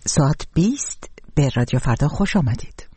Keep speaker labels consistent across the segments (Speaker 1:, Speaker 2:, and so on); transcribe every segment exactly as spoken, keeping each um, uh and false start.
Speaker 1: ساعت بیست به رادیو فردا خوش آمدید.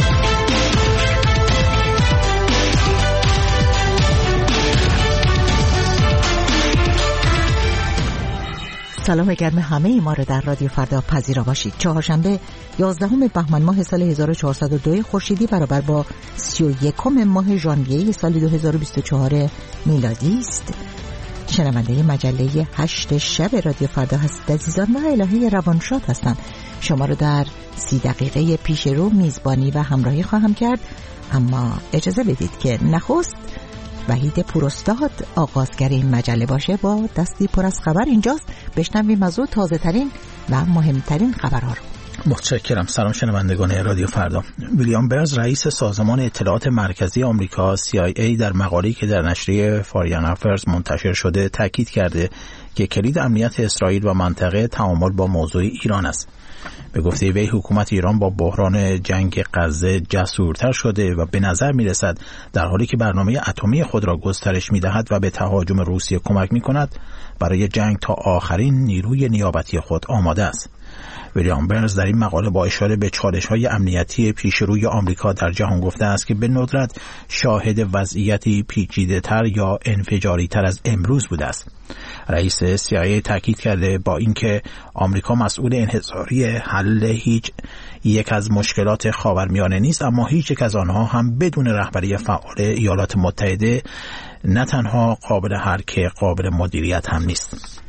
Speaker 1: سلام گرم همه ما را در رادیو فردا پذیرا باشید. چهارشنبه یازدهم بهمن ماه سال هزار و چهارصد و دو خورشیدی برابر با سی و یکم ماه ژانویه سال دو هزار و بیست و چهار میلادی است. شنونده مجله هشت شب رادیو فردا هستید عزیزان و الهه روانشاد هستم. شما رو در سی دقیقه پیش رو میزبانی و همراهی خواهم کرد، اما اجازه بدید که نخست وحید پوراستاد آغازگر این مجله باشه. با دستی پر از خبر اینجاست، بشنویم از او تازه ترین و مهمترین خبرها رو.
Speaker 2: متشکرم. سلام شنوندگان رادیو فردا. ویلیام برنز رئیس سازمان اطلاعات مرکزی آمریکا سی آی ای در مقاله‌ای که در نشریه فارین افرز منتشر شده تاکید کرده که کلید امنیت اسرائیل و منطقه تعامل با موضوع ایران است. به گفته وی حکومت ایران با بحران جنگ غزه جسورتر شده و به نظر می رسد در حالی که برنامه اتمی خود را گسترش می دهد و به تهاجم روسیه کمک می کند برای جنگ تا آخرین نیروی نیابتی خود آماده است. ویلیام برنز در این مقاله با اشاره به چالش‌های امنیتی پیشروی آمریکا در جهان گفته است که به ندرت شاهد وضعیتی پیچیده‌تر یا انفجاری‌تر از امروز بوده است. رئیس سی آی ای تاکید کرده با اینکه آمریکا مسئول انحصاری حل هیچ یک از مشکلات خاورمیانه نیست، اما هیچ یک از آنها هم بدون رهبری فعال ایالات متحده نه تنها قابل حل که قابل مدیریت هم نیست.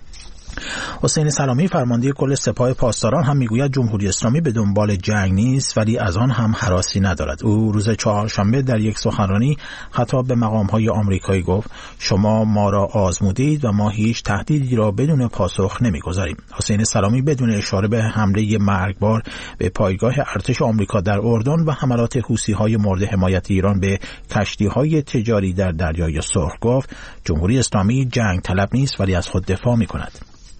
Speaker 2: حسین سلامی فرمانده کل سپاه پاسداران هم میگوید جمهوری اسلامی به دنبال جنگ نیست ولی از آن هم هراسی ندارد. او روز چهارشنبه در یک سخنرانی خطاب به مقام‌های آمریکایی گفت شما ما را آزمودید و ما هیچ تهدیدی را بدون پاسخ نمیگذاریم. حسین سلامی بدون اشاره به حمله مرگبار به پایگاه ارتش آمریکا در اردن و حملات حوثی‌های مورد حمایت ایران به کشتی‌های تجاری در دریای سرخ گفت جمهوری اسلامی جنگ طلب نیست ولی از خود دفاع می‌کند.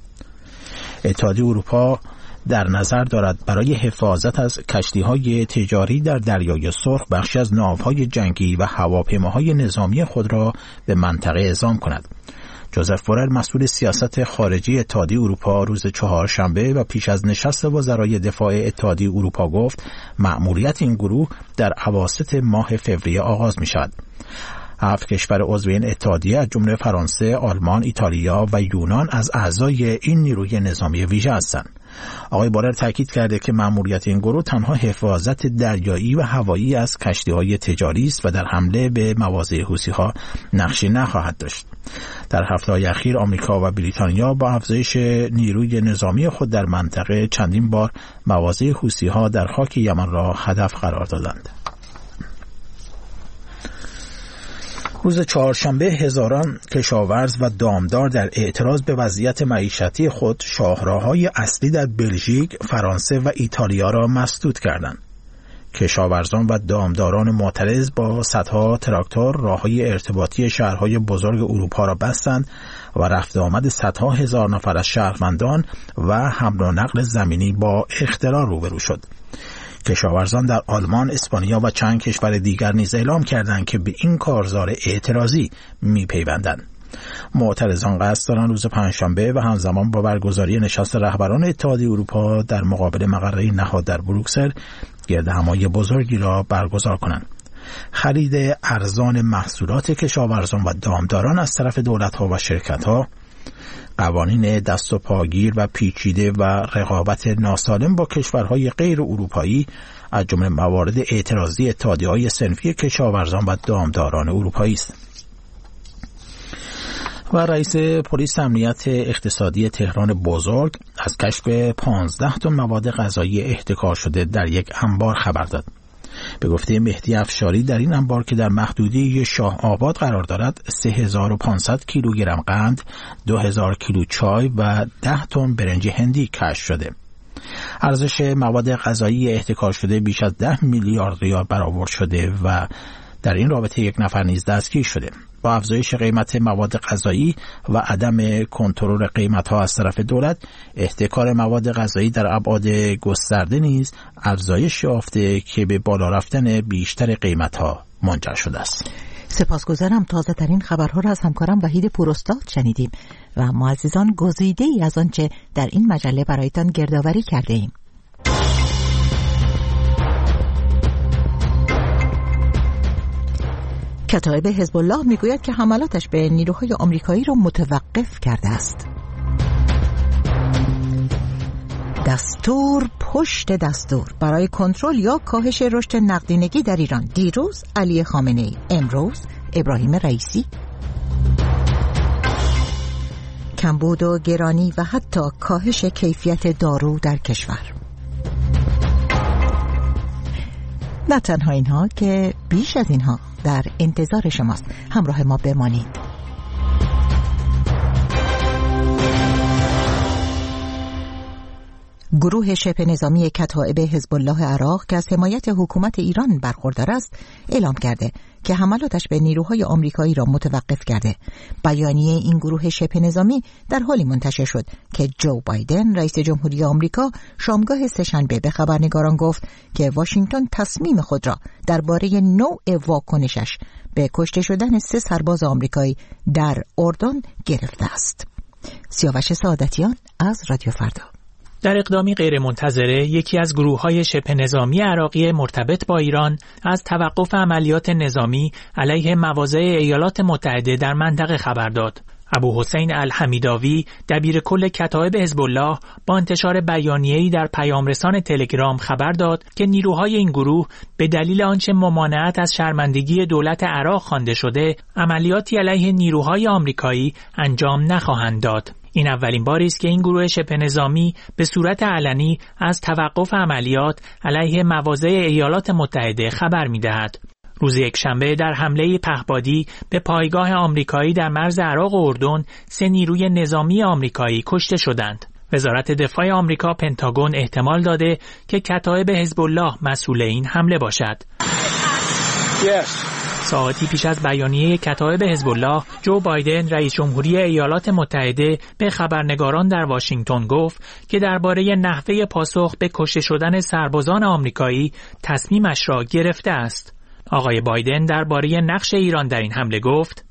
Speaker 2: اتحادیه اروپا در نظر دارد برای حفاظت از کشتی‌های تجاری در دریای سرخ بخشی از ناوهای جنگی و هواپیماهای نظامی خود را به منطقه اعزام کند. جوزف بورل مسئول سیاست خارجی اتحادیه اروپا روز چهارشنبه و پیش از نشست وزرای دفاع اتحادیه اروپا گفت مأموریت این گروه در اواسط ماه فوریه آغاز می‌شود. هفت کشور عضو این اتحادیه از جمله فرانسه، آلمان، ایتالیا و یونان از اعضای این نیروی نظامی ویژه هستند. آقای بورل تاکید کرده که مأموریت این گروه تنها حفاظت دریایی و هوایی از کشتی‌های تجاری است و در حمله به مواضع حوثی‌ها نقشی نخواهد داشت. در هفته‌های اخیر آمریکا و بریتانیا با افزایش نیروی نظامی خود در منطقه چندین بار مواضع حوثی‌ها در خاک یمن را هدف قرار دادند. روز چهارشنبه هزاران کشاورز و دامدار در اعتراض به وضعیت معیشتی خود شاهراه‌های اصلی در بلژیک، فرانسه و ایتالیا را مسدود کردند. کشاورزان و دامداران معترض با صدها تراکتور راه‌های ارتباطی شهرهای بزرگ اروپا را بستند و رفت آمد صدها هزار نفر از شهروندان و حمل و نقل زمینی با اختلال روبرو شد. کشاورزان در آلمان، اسپانیا و چند کشور دیگر نیز اعلام کردند که به این کارزار اعتراضی می‌پیوندند. معترضان قصد دارند روز پنجشنبه و همزمان با برگزاری نشست رهبران اتحادیه اروپا در مقابل مقره نهاد در بروکسل گردهمایی بزرگی را برگزار کنند. خرید ارزان محصولات کشاورزان و دامداران از طرف دولت‌ها و شرکت‌ها، قوانین دست و پاگیر و پیچیده و رقابت ناسالم با کشورهای غیر اروپایی از جمله موارد اعتراضی اتحادیه‌های صنفی کشاورزان و دامداران اروپایی است. و رئیس پلیس امنیت اقتصادی تهران بزرگ از کشف پانزده تن مواد غذایی احتکار شده در یک انبار خبر داد. به گفته مهدی افشاری در این انبار که در محدوده شاه آباد قرار دارد سه هزار و پانصد کیلوگرم قند، دو هزار کیلو چای و ده تن برنج هندی کشف شده. ارزش مواد غذایی احتکار شده بیش از ده میلیارد ریال برآورد شده و در این رابطه یک نفر نیز دستگیر شده. با افزایش قیمت مواد غذایی و عدم کنترل قیمت‌ها از طرف دولت، احتکار مواد غذایی در ابعاد گسترده نیز افزایش یافته که به بالا رفتن بیشتر قیمت‌ها منجر شده است.
Speaker 1: سپاسگزارم. تازه ترین خبرها را از همکارم وحید پوراستاد شنیدیم و ما عزیزان گزیده ای از آنچه در این مجله برایتان گردآوری کرده ایم. کتایب حزب الله میگوید که حملاتش به نیروهای آمریکایی را متوقف کرده است. دستور پشت دستور برای کنترل یا کاهش رشد نقدینگی در ایران. دیروز علی خامنه‌ای، امروز ابراهیم رئیسی. کمبود و گرانی و حتی کاهش کیفیت دارو در کشور. نه تنها اینها که بیش از اینها در انتظار شماست. همراه ما بمانید. گروه شبه نظامی کتایب حزب الله عراق که از حمایت حکومت ایران برخوردار است اعلام کرده که حملاتش به نیروهای آمریکایی را متوقف کرده. بیانیه این گروه شبه نظامی در حالی منتشر شد که جو بایدن رئیس جمهوری آمریکا شامگاه سه‌شنبه به خبرنگاران گفت که واشنگتن تصمیم خود را درباره نوع واکنشش به کشته شدن سه سرباز آمریکایی در اردن گرفته است. سیاوش سعادتیان از رادیو فردا.
Speaker 3: در اقدامی غیرمنتظره یکی از گروه‌های شبه نظامی عراقی مرتبط با ایران از توقف عملیات نظامی علیه مواضع ایالات متحده در منطقه خبر داد. ابو حسین الحمیداوی دبیر کل کتایب حزب الله با انتشار بیانیه‌ای در پیامرسان تلگرام خبر داد که نیروهای این گروه به دلیل آنچه ممانعت از شرمندگی دولت عراق خوانده شده عملیاتی علیه نیروهای آمریکایی انجام نخواهند داد. این اولین باری است که این گروه شبه نظامی به صورت علنی از توقف عملیات علیه مواضع ایالات متحده خبر می‌دهد. روز یکشنبه در حمله پهپادی به پایگاه آمریکایی در مرز عراق و اردن سه نیروی نظامی آمریکایی کشته شدند. وزارت دفاع آمریکا پنتاگون احتمال داده که کتایب حزب الله مسئول این حمله باشد. yes. ساعتی پیش از بیانیه کتایب حزب الله، جو بایدن رئیس جمهوری ایالات متحده به خبرنگاران در واشنگتن گفت که درباره نحوه پاسخ به کشته شدن سربازان آمریکایی تصمیمش را گرفته است. آقای بایدن درباره نقش ایران در این حمله گفت: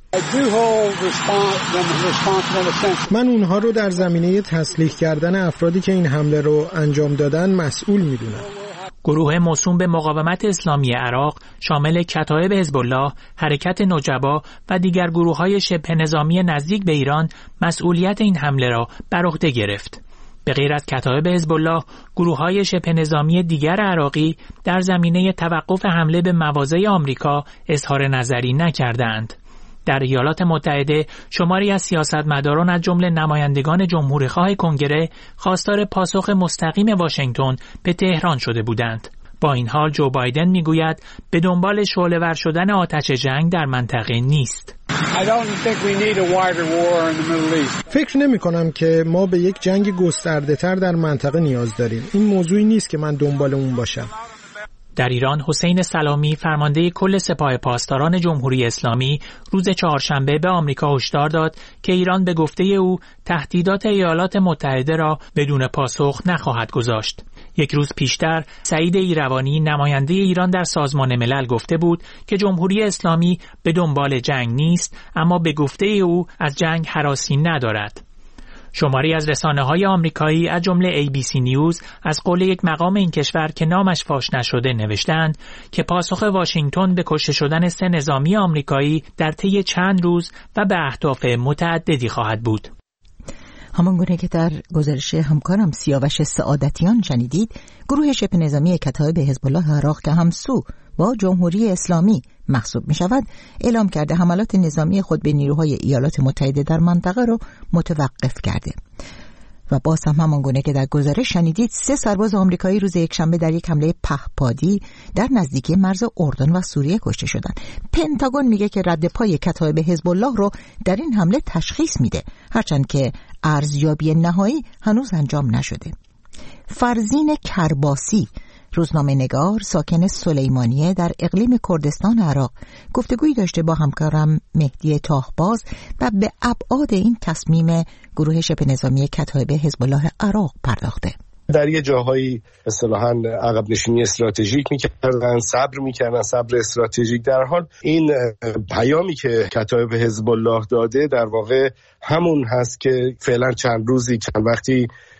Speaker 4: من اونها رو در زمینه تسلیح کردن افرادی که این حمله رو انجام دادن مسئول میدونم.
Speaker 3: گروه موسوم به مقاومت اسلامی عراق شامل کتایب حزب الله، حرکت نجبا و دیگر گروه‌های شبه نظامی نزدیک به ایران مسئولیت این حمله را بر عهده گرفت. به غیر از کتایب حزب الله، گروه‌های شبه نظامی دیگر عراقی در زمینه توقف حمله به مواضع آمریکا اظهار نظری نکردند. در ایالات متحده شماری از سیاستمداران از جمله نمایندگان جمهوری‌خواه کنگره خواستار پاسخ مستقیم واشنگتن به تهران شده بودند. با این حال جو بایدن میگوید به دنبال شعله‌ور شدن آتش جنگ در منطقه نیست.
Speaker 4: فکر نمی کنم که ما به یک جنگ گسترده تر در منطقه نیاز داریم. این موضوعی نیست که من دنبال اون باشم.
Speaker 3: در ایران حسین سلامی فرمانده کل سپاه پاسداران جمهوری اسلامی روز چهارشنبه به آمریکا هشدار داد که ایران به گفته او تهدیدات ایالات متحده را بدون پاسخ نخواهد گذاشت. یک روز پیشتر سعید ایروانی نماینده ایران در سازمان ملل گفته بود که جمهوری اسلامی به دنبال جنگ نیست، اما به گفته او از جنگ هراسی ندارد. شماری از رسانه‌های آمریکایی از جمله ای بی سی نیوز از قول یک مقام این کشور که نامش فاش نشده نوشتند که پاسخ واشنگتن به کشته شدن سه نظامی آمریکایی در طی چند روز و به اهداف متعددی خواهد بود.
Speaker 1: همان گونه که در گزارش همکارم سیاوش سعادتیان شنیدید، گروه شبه نظامی کتایب حزب الله عراق که همسو با جمهوری اسلامی محسوب می شود اعلام کرده حملات نظامی خود به نیروهای ایالات متحده در منطقه را متوقف کرده. و باز هم همان گونه که در گزارش شنیدید، سه سرباز آمریکایی روز یکشنبه در یک حمله پهپادی در نزدیکی مرز اردن و سوریه کشته شدند. پنتاگون میگه که رد پای کتایب حزب الله رو در این حمله تشخیص میده، هرچند که ارزیابی نهایی هنوز انجام نشده. فرزین کرباسی، روزنامه نگار ساکن سلیمانیه در اقلیم کردستان عراق، گفتگویی داشته با همکارم مهدی تاهباز و به ابعاد این تصمیم گروه شبه نظامی کتایب حزب الله عراق پرداخته.
Speaker 5: در یه جاهایی اصطلاحاً عقب نشینی استراتژیک می‌کردن، صبر می‌کردن، صبر استراتژیک. در حال این پیامی که کتایب حزب الله داده در واقع همون هست که فعلا چند روزی چند وقتی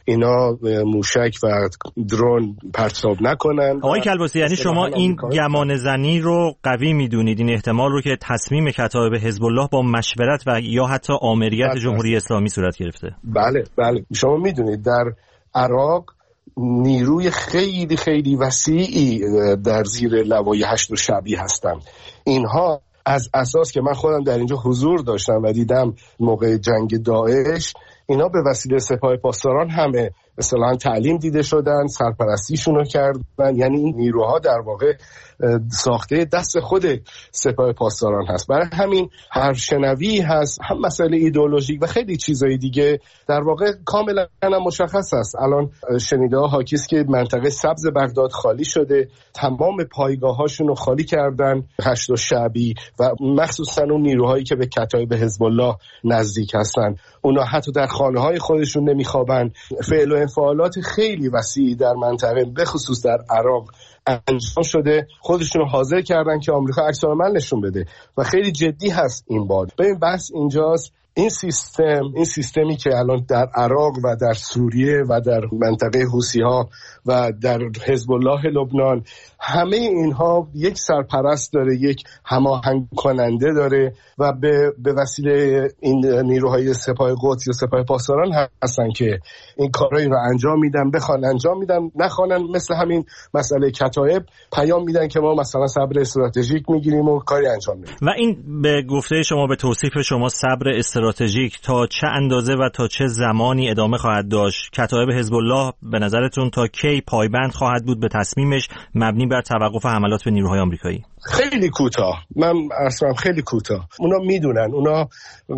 Speaker 5: اینا موشک و درون پرتاب نکنن.
Speaker 6: آقای کلباسی، یعنی شما این گمان زنی رو قوی میدونید، این احتمال رو که تصمیم کتایب حزب الله با مشورت و یا حتی آمریت جمهوری اسلامی صورت گرفته؟
Speaker 5: بله بله، شما میدونید در عراق نیروی خیلی خیلی وسیعی در زیر لوای هشت شعبی هستن. اینها از اساس که من خودم در اینجا حضور داشتم و دیدم موقع جنگ داعش، اینا به وسیله سپاه پاسداران همه اصطلاحاً تعلیم دیده شدن، سرپرستیشون رو کردن. یعنی این نیروها در واقع ساخته دست خود سپاه پاسداران هست. برای همین هر شنوی هست، هم مسئله ایدئولوژیک و خیلی چیزای دیگه در واقع کاملا مشخص است. الان شنیده ها حاکی است که منطقه سبز بغداد خالی شده، تمام پایگاهاشون رو خالی کردن هشت شعبی و مخصوصا اون نیروهایی که به کتایب حزب الله نزدیک هستن، اونا حتی در خانه های خودشون نمیخوابن. فعل و انفعالات خیلی وسیعی در منطقه به خصوص در عراق انجام شده، خودشون رو حاضر کردن که آمریکا عکس‌العمل نشون بده و خیلی جدی هست این باد. ببین بحث اینجاست، این سیستم این سیستمی که الان در عراق و در سوریه و در منطقه حوثی‌ها و در حزب الله لبنان، همه اینها یک سرپرست داره، یک هماهنگ کننده داره و به به وسیله این نیروهای سپاه قدس یا سپاه پاسداران هستن که این کارایی رو انجام میدن، بخوان انجام میدن، نخوانن مثل همین مسئله کتایب پیام میدن که ما مثلا صبر استراتژیک میگیریم و کاری انجام میدیم.
Speaker 6: و این به گفته شما، به توصیف شما، صبر استراتژیک تا چه اندازه و تا چه زمانی ادامه خواهد داشت؟ کتایب حزب الله به نظرتون تا کی پایبند خواهد بود به تصمیمش مبنی بر توقف حملات به نیروهای آمریکایی؟
Speaker 5: خیلی کوتاه، من اصلا خیلی کوتاه. اونا میدونن، اونا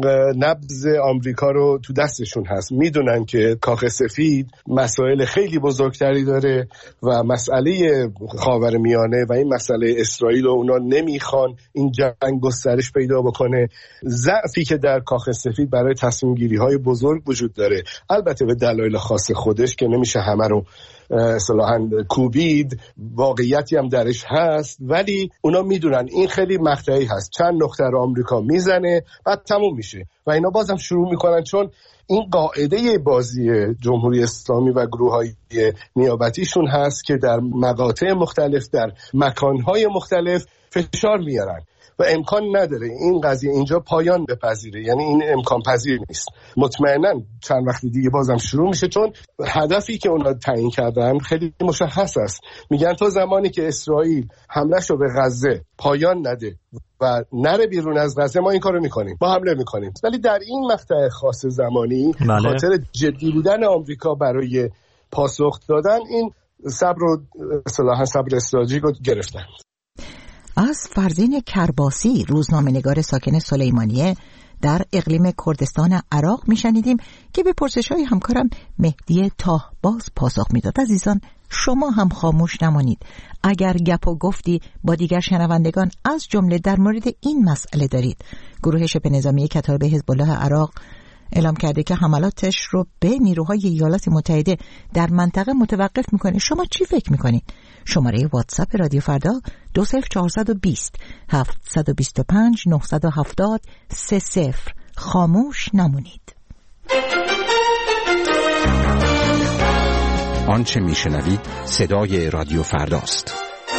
Speaker 5: نبض آمریکا رو تو دستشون هست، میدونن که کاخ سفید مسائل خیلی بزرگتری داره و مسئله خاورمیانه و این مسئله اسرائیل رو اونا نمیخوان این جنگ گسترش پیدا بکنه. ضعفی که در کاخ سفید برای تصمیم گیری های بزرگ وجود داره، البته به دلایل خاص خودش که نمیشه همه رو اصطلاحاً کوبید، واقعیتی هم درش هست، ولی اونا میدونن این خیلی مقطعی هست، چند نقطه رو آمریکا میزنه بعد تموم میشه و اینا بازم شروع میکنن، چون این قاعده بازی جمهوری اسلامی و گروه‌های نیابتیشون هست که در مقاطع مختلف در مکانهای مختلف فشار میارن و امکان نداره این قضیه اینجا پایان بپذیره. یعنی این امکان پذیر نیست. مطمئنا چند وقت دیگه بازم شروع میشه، چون هدفی که اونا تعیین کردن خیلی مشخص است. میگن تا زمانی که اسرائیل حملهشو به غزه پایان نده و نره بیرون از غزه، ما این کارو میکنیم، ما حمله میکنیم. ولی در این مقطع خاص زمانی
Speaker 6: بله.
Speaker 5: خاطر جدی بودن آمریکا برای پاسخ دادن این صبر و اصطلاحاً صبر استراتژیک رو گرفتن.
Speaker 1: از فرزین کرباسی، روزنامه‌نگار ساکن سلیمانیه در اقلیم کردستان عراق میشنیدیم که به پرسش‌های همکارم مهدی تاهباز پاسخ میداد. عزیزان، شما هم خاموش نمانید. اگر گپ و گفتی با دیگر شنوندگان از جمله در مورد این مسئله دارید. گروه شبه نظامی کتایب حزب الله عراق اعلام کرده که حملاتش رو به نیروهای ایالات متحده در منطقه متوقف میکنه. شما چی فکر میکنید؟ شماره واتساپ رادیو فردا دو صفر چهارصد و بیست هفتصد و بیست و پنج نهصد و هفتاد سه صفر. خاموش نمونید.
Speaker 7: آنچه میشنوید صدای رادیو فرداست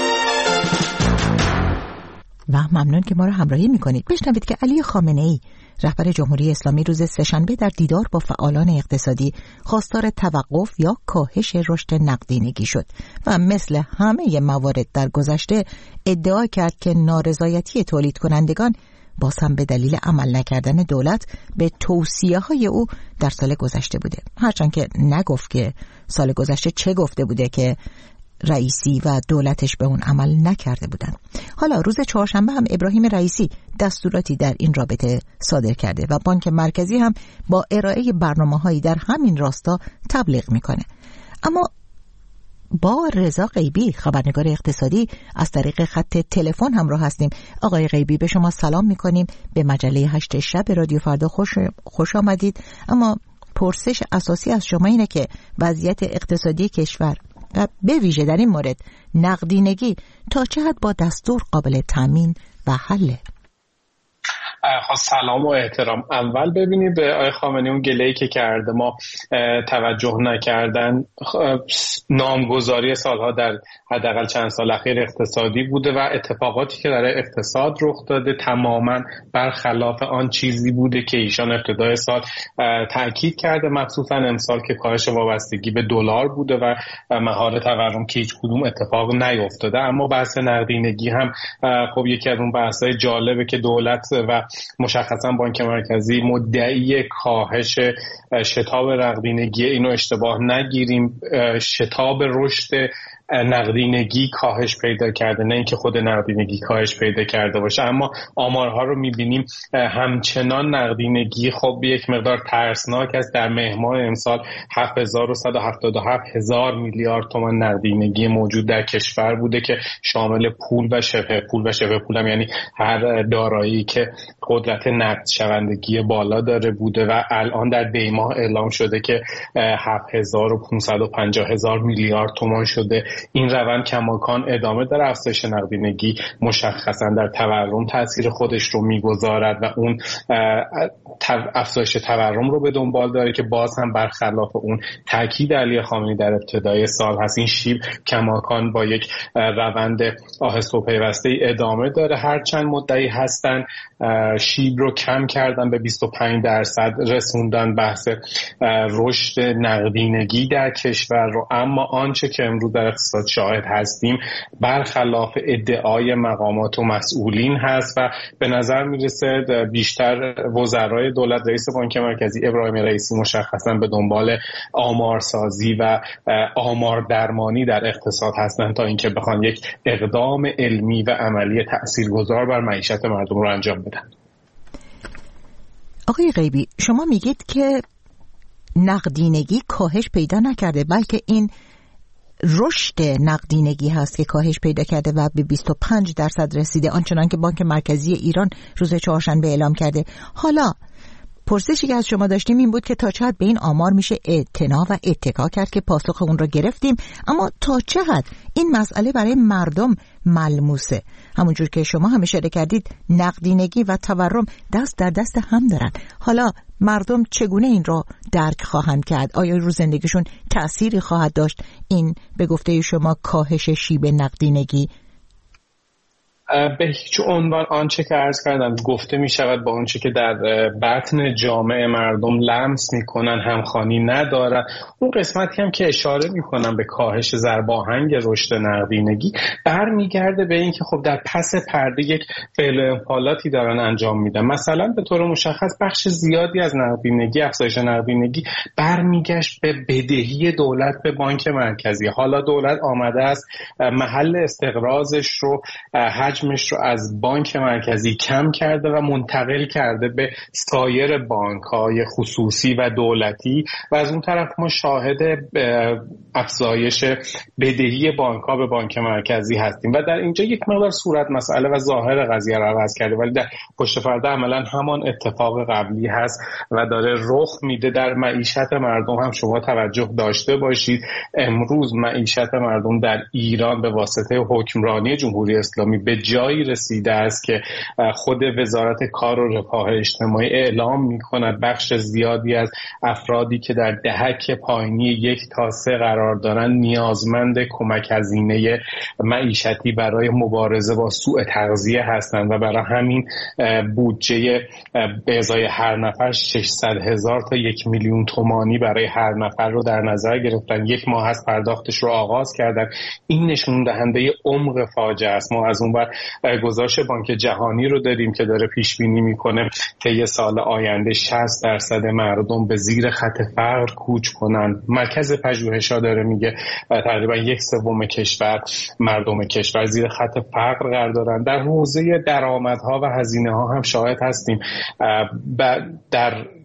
Speaker 1: و ممنون که ما رو همراهی میکنید. بشنوید که علی خامنه‌ای رهبر جمهوری اسلامی روز سه‌شنبه در دیدار با فعالان اقتصادی خواستار توقف یا کاهش رشد نقدینگی شد و مثل همه موارد در گذشته ادعا کرد که نارضایتی تولید کنندگان باز هم به دلیل عمل نکردن دولت به توصیه‌های او در سال گذشته بوده. هرچند که نگفت که سال گذشته چه گفته بوده که رئیسی و دولتش به اون عمل نکرده بودن. حالا روز چهارشنبه هم ابراهیم رئیسی دستوراتی در این رابطه صادر کرده و بانک مرکزی هم با ارائه برنامه‌هایی در همین راستا تبلیغ میکنه. اما با رضا غیبی، خبرنگار اقتصادی، از طریق خط تلفن همراه هستیم. آقای غیبی، به شما سلام میکنیم. به مجله هشت شب رادیو فردا خوش خوش آمدید. اما پرسش اساسی از شما اینه که وضعیت اقتصادی کشور و به ویژه در این مورد نقدینگی تا چه حد با دستور قابل تامین و حله؟
Speaker 8: خب سلام و احترام. اول ببینید آقای خامنه‌ای اون گله‌ای که کرده ما توجه نکردن نامگذاری سالها در حداقل چند سال اخیر اقتصادی بوده و اتفاقاتی که در اقتصاد رخ داده تماما برخلاف آن چیزی بوده که ایشان ابتدای سال تاکید کرده، مخصوصا امسال که کاهش وابستگی به دلار بوده و مهار تورم که هیچ کدوم اتفاق نیفتاده. اما بحث نقدینگی هم خب یکی از اون بحث‌های جالبه که دولت و مشخصا بانک مرکزی مدعی کاهش شتاب نقدینگی. اینو اشتباه نگیریم، شتاب رشد نقدینگی کاهش پیدا کرده، نه اینکه خود نقدینگی کاهش پیدا کرده باشه. اما آمارها رو میبینیم همچنان نقدینگی خب یک مقدار ترسناک است. در مهر ماه امسال هفت هزار و صد و هفتاد و هفت هزار میلیارد تومان نقدینگی موجود در کشور بوده که شامل پول و شبه پول و شبه پول هم یعنی هر دارایی که قدرت نقد شوندگی بالا داره بوده و الان در دی ماه اعلام شده که هفت هزار و پانصد و پنجاه هزار میلیارد تومان شده. این روند کماکان ادامه داره. افزایش نقدینگی مشخصا در تورم تاثیر خودش رو میگذارد و اون افزایش تورم رو به دنبال داره که باز هم برخلاف اون تاکید علی خامنه‌ای در ابتدای سال هست. این شیب کماکان با یک روند آهسته و پیوسته ادامه داره. هرچند مدعی هستن شیب رو کم کردن، به بیست و پنج درصد رسوندن بحث رشد نقدینگی در کشور رو، اما آنچه که امروز در اقتصاد شاهد هستیم برخلاف ادعای مقامات و مسئولین هست و به نظر میرسه بیشتر وزرای دولت، رئیس بانک مرکزی ابراهیم رئیسی مشخصا به دنبال آمارسازی و آمار درمانی در اقتصاد هستند تا اینکه بخوان یک اقدام علمی و عملی تاثیرگذار بر معیشت مردم رو انجام بدن.
Speaker 1: آقای غیبی، شما میگید که نقدینگی کاهش پیدا نکرده، بلکه این رشد نقدینگی هست که کاهش پیدا کرده و به بیست و پنج درصد رسیده، آنچنان که بانک مرکزی ایران روز چهارشنبه اعلام کرده. حالا پرسشی که از شما داشتیم این بود که تا چه حد به این آمار میشه اعتنا و اتکا کرد که پاسخ اون رو گرفتیم، اما تا چه حد این مسئله برای مردم ملموسه؟ همونجور که شما هم اشاره کردید نقدینگی و تورم دست در دست هم دارن. حالا مردم چگونه این را درک خواهند کرد؟ آیا رو زندگیشون تأثیری خواهد داشت این به گفته شما کاهش شیب نقدینگی؟
Speaker 8: به هیچ عنوان آنچه که عرض کردم گفته می شود با آنچه که در بطن جامعه مردم لمس می کنن همخوانی ندارد. اون قسمتی هم که اشاره می کنم به کاهش ضرباهنگ رشد نقدینگی برمیگرده به این که خب در پس پرده یک فعل و انفعالاتی دارن انجام میدن. مثلا به طور مشخص بخش زیادی از نقدینگی، افزایش نقدینگی برمیگشت به بدهی دولت به بانک مرکزی. حالا دولت آمده است محل استقراضش رو حجم رو از بانک مرکزی کم کرده و منتقل کرده به سایر بانک‌های خصوصی و دولتی و از اون طرف ما شاهد افزایش بدهی بانک‌ها به بانک مرکزی هستیم و در اینجا یک مقدار صورت مسئله و ظاهر قضیه رو عوض کرده، ولی در پشت پرده عملاً همان اتفاق قبلی هست و داره رخ میده در معیشت مردم. هم شما توجه داشته باشید امروز معیشت مردم در ایران به واسطه حکمرانی جمهوری اسلامی به جایی رسیده است که خود وزارت کار و رفاه اجتماعی اعلام می‌کند بخش زیادی از افرادی که در دهک پایینی یک تا سه قرار دارند نیازمند کمک هزینه معیشتی برای مبارزه با سوء تغذیه هستند و برای همین بودجه به ازای هر نفر ششصد هزار تا یک میلیون تومانی برای هر نفر رو در نظر گرفتن. یک ماه از پرداختش رو آغاز کردن. این نشون دهنده عمق فاجعه است. ما از اون بر گزارش بانک جهانی رو داریم که داره پیش بینی میکنه که یه سال آینده شصت درصد مردم به زیر خط فقر کوچ کنن. مرکز پژوهش‌ها داره میگه تقریبا یک سوم کشور مردم کشور زیر خط فقر قرار دارن. در حوزه درآمدها و هزینه‌ها هم شاهد هستیم. در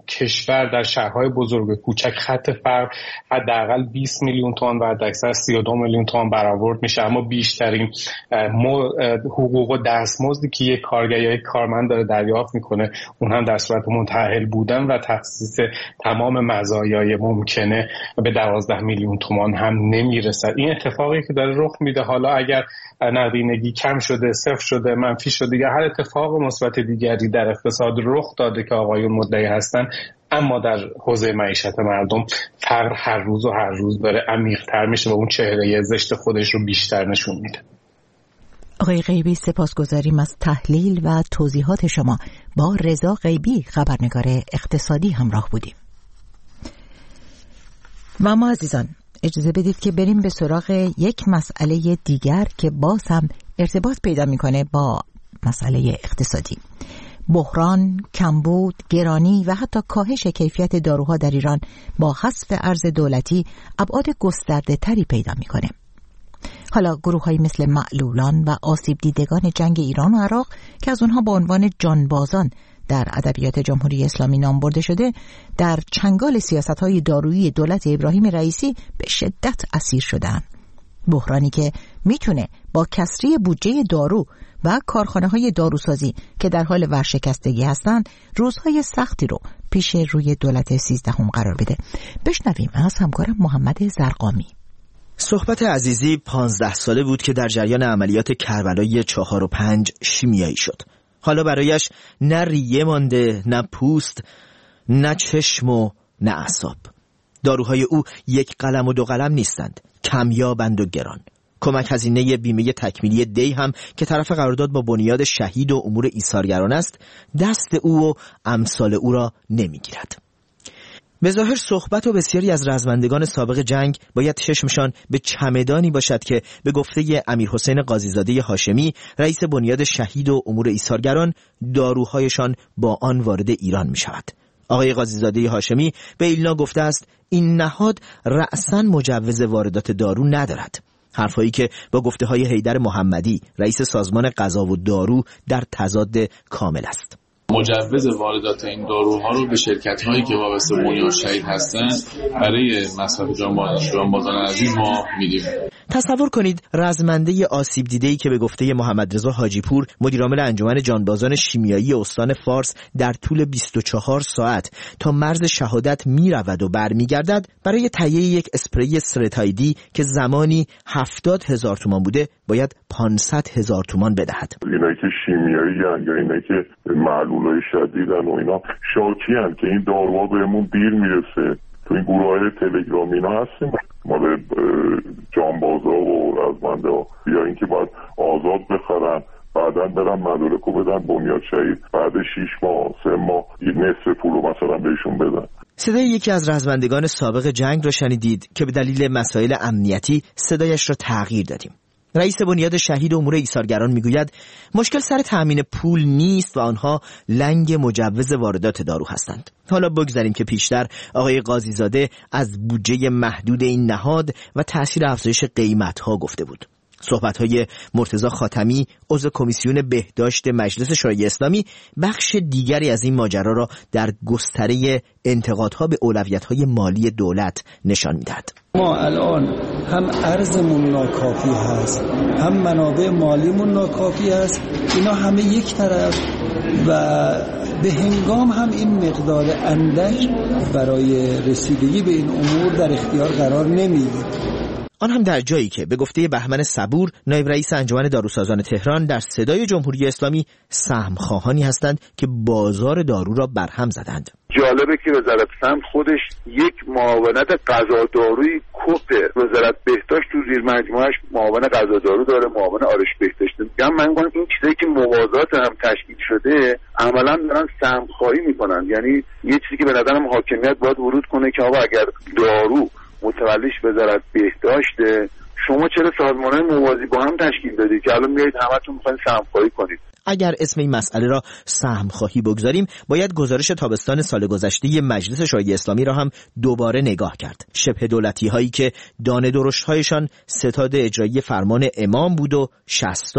Speaker 8: کشور در شهرهای بزرگ و کوچک خط فقر حداقل بیست میلیون تومان و حداکثر سی و دو میلیون تومان برآورد میشه، اما بیشترین حقوق و دستمزدی که یک کارگر یا یک کارمند داره دریافت میکنه اون هم در صورت متأهل بودن و تخصیص تمام مزایای ممکنه به دوازده میلیون تومان هم نمیرسد. این اتفاقی که داره رخ میده، حالا اگر نقدینگی کم شده، صفر شده، منفی شده یا هر اتفاق مثبت دیگری در اقتصاد رخ داده که آقایون مدعی هستن، اما در حوزه معیشت مردم فقر هر روز و هر روز داره عمیق‌تر میشه و اون چهره زشت خودش رو بیشتر نشون میده.
Speaker 1: آقای غیبی سپاسگزاریم از تحلیل و توضیحات شما. با رضا غیبی خبرنگار اقتصادی همراه بودیم. و ما عزیزان اجازه بدید که بریم به سراغ یک مسئله دیگر که باز هم ارتباط پیدا میکنه با مسئله اقتصادی. بحران، کمبود، گرانی و حتی کاهش کیفیت داروها در ایران با حذف ارز دولتی ابعاد گسترده تری پیدا میکنه. حالا گروه‌هایی مثل معلولان و آسیب دیدگان جنگ ایران و عراق که از اونها با عنوان جانبازان در ادبیات جمهوری اسلامی نام برده شده، در چنگال سیاست‌های دارویی دولت ابراهیم رئیسی به شدت اسیر شدن. بحرانی که میتونه با کسری بودجه دارو و کارخانه‌های داروسازی که در حال ورشکستگی هستند، روزهای سختی رو پیش روی دولت سیزدهم قرار بده. بشنویم از همکارم محمد زرقامی.
Speaker 9: صحبت عزیزی پانزده ساله بود که در جریان عملیات کربلای چهار و پنج شیمیایی شد. حالا برایش نه ریه مانده، نه پوست، نه چشم و نه اعصاب. داروهای او یک قلم و دو قلم نیستند، کمیابند و گران. کمک هزینه بیمه تکمیلی دی هم که طرف قرارداد با بنیاد شهید و امور ایثارگران است، دست او و امثال او را نمیگیرد. به ظاهر صحبت و بسیاری از رزمندگان سابق جنگ باید چشمشان به چمدانی باشد که به گفته امیرحسین قاضیزاده هاشمی، رئیس بنیاد شهید و امور ایثارگران، داروهایشان با آن وارد ایران می شود. آقای قاضیزاده هاشمی به ایلنا گفته است این نهاد رأساً مجوز واردات دارو ندارد. حرفایی که با گفته های حیدر محمدی، رئیس سازمان غذا و دارو، در تضاد کامل است.
Speaker 10: مجوز واردات این داروها رو به شرکت‌هایی که وابسته به بنیاد شهید هستند برای مصرف جانبازان عزیز ما میدیم.
Speaker 9: تصور کنید رزمنده آسیب دیده‌ای که به گفته محمد رضا حاجیپور، مدیرعامل انجمن جانبازان شیمیایی استان فارس، در طول بیست و چهار ساعت تا مرز شهادت میرود و برمیگردد، برای تهیه یک اسپری سرتایدی که زمانی هفتاد هزار تومان بوده باید پانصد هزار تومان بدهد.
Speaker 11: اینایی که شیمیایی هستن یا اینایی که معلولای شدیدن و اینا شاکی هستن که این داروها بهمون دیر میرسه. تو این گروه های تلگرام اینا هستیم مال جانبازا و رزمنده ها، یا اینکه باید آزاد بخرن بعدن برن مدارکو بدن بنیاد شهید، بعد شیش ماه سه ماه نصف پولو مثلا بهشون بدن.
Speaker 9: صدای یکی از رزمندگان سابق جنگ را شنیدید که به دلیل مسائل امنیتی صدایش را تغییر دادیم. رئیس بنیاد شهید امور ایثارگران میگوید مشکل سر تأمین پول نیست و آنها لنگ مجوز واردات دارو هستند. حالا بگذاریم که پیشتر آقای قاضیزاده از بودجه محدود این نهاد و تأثیر افزایش قیمت‌ها گفته بود. صحبت‌های مرتضی خاتمی، عضو کمیسیون بهداشت مجلس شورای اسلامی، بخش دیگری از این ماجرا را در گستره انتقادها به اولویت‌های مالی دولت نشان می‌دهد.
Speaker 12: ما الان هم ارزمون ناکافی هست، هم منابع مالیمون ناکافی هست، اینا همه یک طرف، و به هنگام هم این مقدار اندک برای رسیدگی به این امور در اختیار قرار نمی‌گیره.
Speaker 9: آن هم در جایی که به گفته بهمن صبور، نایب رئیس انجمن داروسازان تهران، در صدای جمهوری اسلامی سهمخواهانی هستند که بازار دارو را برهم زدند.
Speaker 13: جالبه که وزارت سمت خودش یک معاونت غذا دارویی کوپه. وزارت بهداشت تو زیر مجموعهش معاون غذا دارو داره، معاون آرش بهداشت. میگم من میگم این چیزایی که موازات هم تشکیل شده عملاً دارن سهمخواهی میکنن. یعنی یه چیزی که به نظرم حاکمیت باید ورود کنه که آقا اگر دارو متولیش وزارت بهداشته، شما چرا سازمان‌های موازی با هم تشکیل دادید که الان میایید همتون میخواین سهمخواهی کنید؟
Speaker 9: اگر اسم این مسئله را سهمخواهی بگذاریم، باید گزارش تابستان سال گذشته مجلس شورای اسلامی را هم دوباره نگاه کرد. شبه دولتی هایی که دانه درشت هایشان ستاد اجرایی فرمان امام بود و شصتا،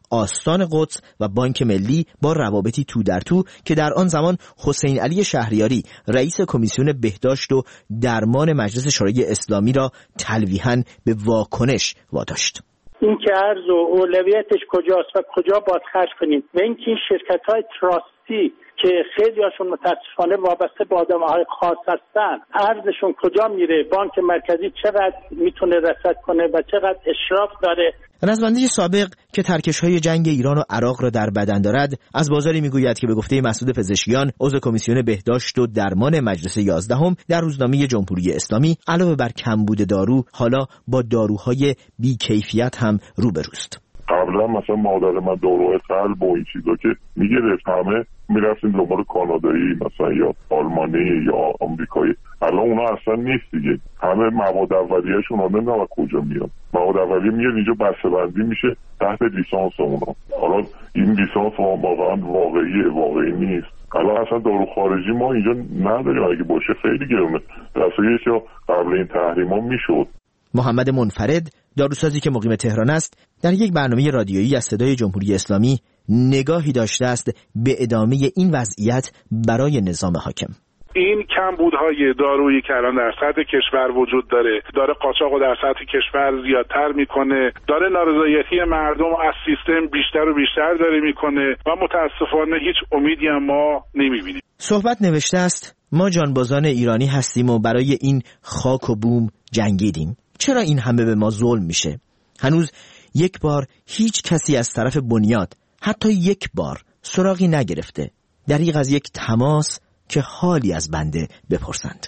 Speaker 9: آستان قدس و بانک ملی با روابطی تو در تو که در آن زمان حسین علی شهریاری رئیس کمیسیون بهداشت و درمان مجلس شورای اسلامی را تلویحاً به واکنش واداشت.
Speaker 14: این که ارز و اولویتش کجاست و کجا باید خرج کنیم و اینکه این شرکت‌های تراستی که خیلی هاشون متاسفانه وابسته به آدم‌های خاص هستن، ارزشون کجا میره، بانک مرکزی چقدر میتونه رصد کنه و چقدر اشراف داره.
Speaker 9: رزمنده سابق که ترکش‌های جنگ ایران و عراق را در بدن دارد، از بازاری میگوید که به گفته مسعود پزشکیان عضو کمیسیون بهداشت و درمان مجلس یازدهم در روزنامه جمهوری اسلامی، علاوه بر کمبود دارو حالا با داروهای بی‌کیفیت هم روبروست.
Speaker 11: قبلا مثلا مادر من داروهای قلب و این چیزا که میگرفت همه میرفتیم دنبال کانادایی مثلا یا آلمانی یا آمریکایی، الان اونا اصلا نیست دیگه. همه مواد اولیه‌شون آدم نه کجا میاد، مواد اولیه میاد اینجا بسته‌بندی میشه تحت لیسانس اونا. حالا این لیسانس واقعا واقعیه واقعی نیست. الان اصلا دارو خارجی ما اینجا نداریم، اگه باشه خیلی گرونه. درسته که قبل این تحریما میشد.
Speaker 9: محمد منفرد، داروسازی که مقیم تهران است، در یک برنامه رادیویی از صدای جمهوری اسلامی نگاهی داشته است به ادامه این وضعیت برای نظام حاکم.
Speaker 15: این کمبودهای دارویی که الان در سطح کشور وجود داره، داره قاچاق رو در سطح کشور زیادتر میکنه، داره نارضایتی مردم از سیستم بیشتر و بیشتر داره میکنه و متاسفانه هیچ امیدی هم ما نمیبینیم.
Speaker 9: صحبت نوشته است: ما جانبازان ایرانی هستیم و برای این خاک و بوم جنگیدیم. چرا این همه به ما ظلم میشه؟ هنوز یک بار هیچ کسی از طرف بنیاد حتی یک بار سراغی نگرفته، دریغ از یک تماس که حالی از بنده بپرسند.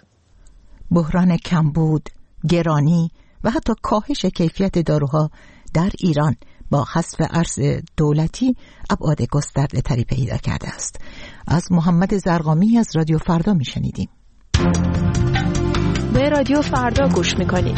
Speaker 1: بحران کمبود، گرانی و حتی کاهش کیفیت داروها در ایران با حذف ارز دولتی ابعاد گسترده تری پیدا کرده است. از محمد زرقامی از رادیو فردا میشنیدیم.
Speaker 16: به رادیو فردا گوش میکنید.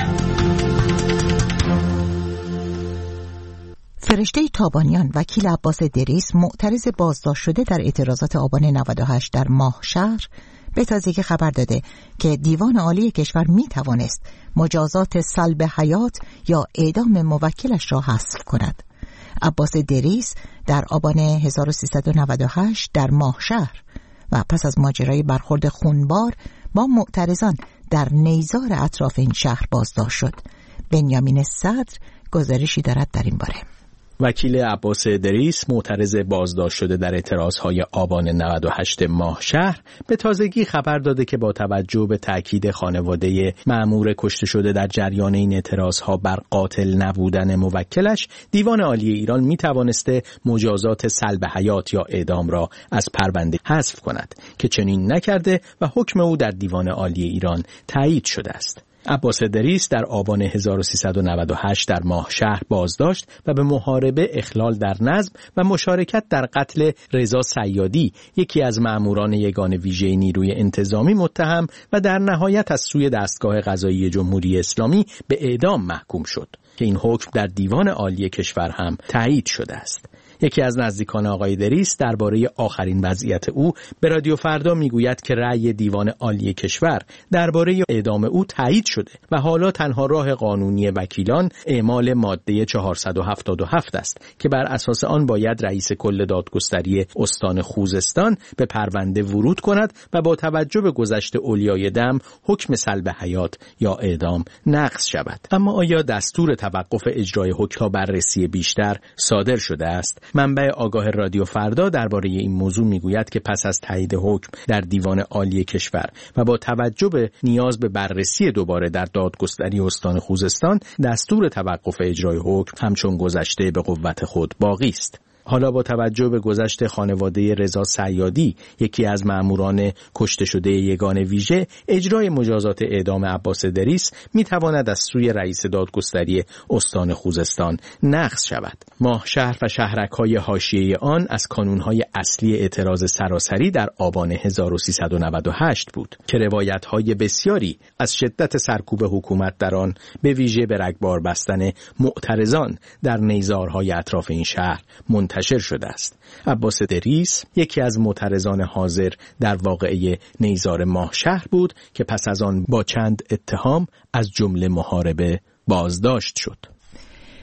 Speaker 1: فرشته تابانیان وکیل عباس دریس معترض بازداشت شده در اعتراضات آبان نود و هشت در ماهشهر به تازگی خبر داده که دیوان عالی کشور می توانست مجازات سلب حیات یا اعدام موکلش را حذف کند. عباس دریس در آبان هزار و سیصد و نود و هشت در ماهشهر و پس از ماجرای برخورد خونبار با معترضان در نیزار اطراف این شهر بازداشت شد. بنیامین صدر گزارشی دارد در این باره.
Speaker 2: وکیل عباس دریس معترض بازداشت شده در اعتراضهای آبان نود و هشت ماهشهر به تازگی خبر داده که با توجه به تأکید خانواده مأمور کشته شده در جریان این اعتراضها بر قاتل نبودن موکلش، دیوان عالی ایران می توانسته مجازات سلب حیات یا اعدام را از پرونده حذف کند که چنین نکرده و حکم او در دیوان عالی ایران تایید شده است. عباس دریس در آبان هزار و سیصد و نود و هشت در ماهشهر بازداشت و به محاربه، اخلال در نظم و مشارکت در قتل رضا صیادی، یکی از مأموران یگان ویژه نیروی انتظامی، متهم و در نهایت از سوی دستگاه قضایی جمهوری اسلامی به اعدام محکوم شد که این حکم در دیوان عالی کشور هم تایید شده است. یکی از نزدیکان آقای دریس درباره آخرین وضعیت او به رادیو فردا میگوید که رأی دیوان عالی کشور درباره اعدام او تایید شده و حالا تنها راه قانونی وکیلان اعمال ماده چهارصد و هفتاد و هفت است که بر اساس آن باید رئیس کل دادگستری استان خوزستان به پرونده ورود کند و با توجه به گذشت اولیای دم حکم سلب حیات یا اعدام نقض شود. اما آیا دستور توقف اجرای حکم‌ها بررسی بیشتر صادر شده است؟ منبع آگاه رادیو فردا درباره این موضوع میگوید که پس از تایید حکم در دیوان عالی کشور و با توجه به نیاز به بررسی دوباره در دادگستری استان خوزستان، دستور توقف اجرای حکم همچون گذشته به قوت خود باقی است. حالا با توجه به گذشت خانواده رضا صیادی، یکی از مأموران کشته شده یگان ویژه، اجرای مجازات اعدام عباس دریس میتواند از سوی رئیس دادگستری استان خوزستان نقض شود. ماهشهر و شهرک‌های حاشیه آن از کانون‌های اصلی اعتراض سراسری در آبان هزار و سیصد و نود و هشت بود که روایت‌های بسیاری از شدت سرکوب حکومت در آن، به ویژه به رگبار بستن معترضان در نیزارهای اطراف این شهر منتشر شده است. عباس دریس یکی از معترضان حاضر در واقعه نیزار ماهشهر بود که پس از آن با چند اتهام از جمله محاربه بازداشت شد.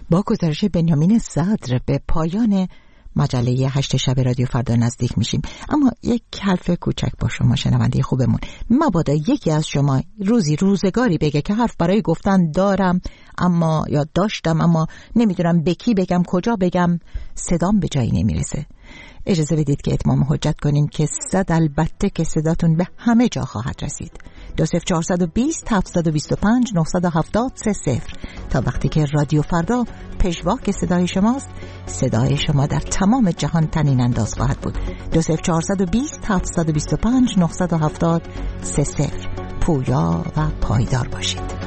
Speaker 1: با گزارش بنیامین صدر به پایان مجله هشت شب رادیو فردا نزدیک میشیم، اما یک حرف کوچک با شما شنونده خوبمون. مبادا یکی از شما روزی روزگاری بگه که حرف برای گفتن دارم اما یا داشتم اما نمیدونم به کی بگم، کجا بگم، صدام به جایی نمیرسه. اجازه بدید که اتمام حجت کنیم که صد البته که صداتون به همه جا خواهد رسید. دو صفر چهارصد و بیست هفتصد و بیست و پنج نهصد و هفتاد سه صفر. تا وقتی که رادیو فردا پژواک صدای شماست، صدای شما در تمام جهان طنین انداز خواهد بود. دو صفر چهارصد و بیست هفتصد و بیست و پنج نهصد و هفتاد سه صفر. پویا و پایدار باشید.